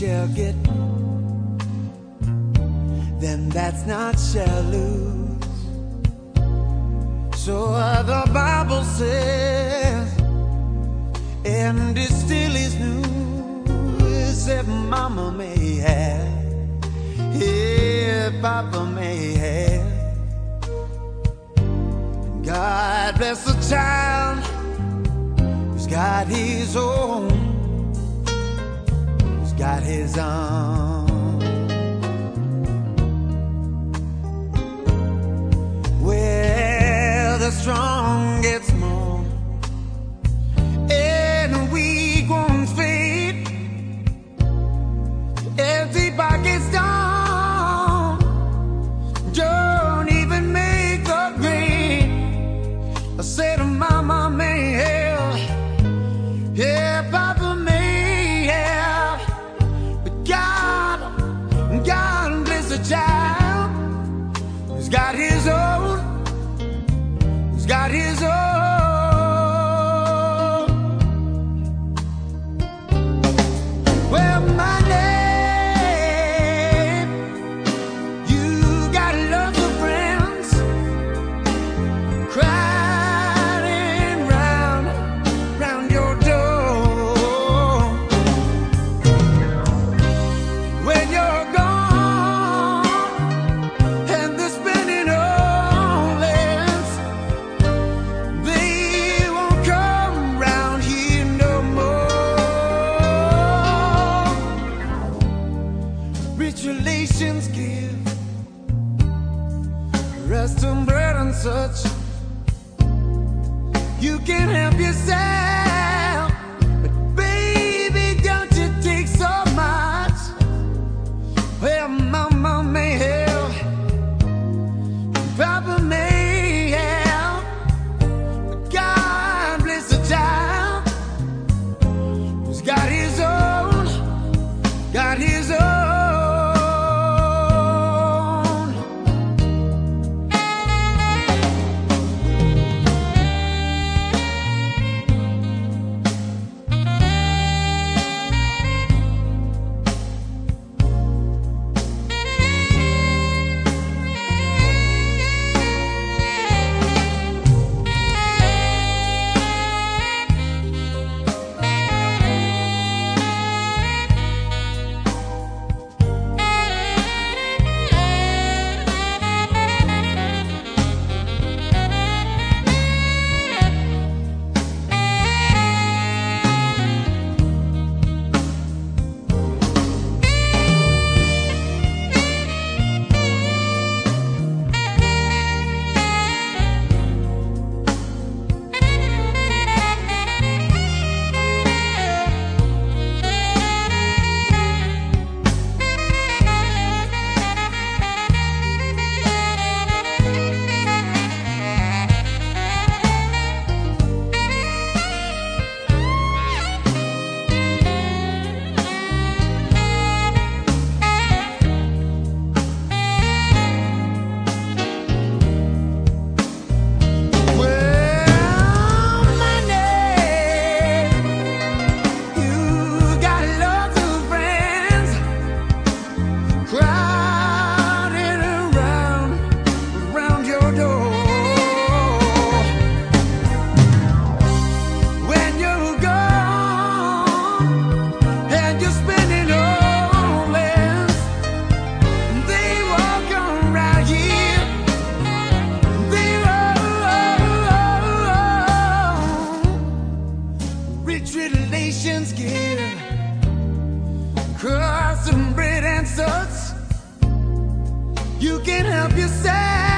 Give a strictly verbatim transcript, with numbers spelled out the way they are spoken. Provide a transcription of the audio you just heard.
shall get, then that's not shall lose. So uh, the Bible says, and it still is news, if mama may have, if papa may have. God bless the child who's got his own, who's got his own. Well, the strong gets more, and the weak won't fade. Empty pockets don't, don't even make the grade. I said to mama may have, yeah, papa may have, but God, God bless the child who's got his own, who's got his own. Well, my name, you got lots of friends crowding round, round your door. When you're gone and they're spending all this, they won't come round here no more. Rich relations give rest and bread and such. You can help yourself, but baby, don't you take so much. Well, mama may help, papa may help, but God bless the child who's got his own, got his own. Rich relations give crust and bread and such. You can help yourself.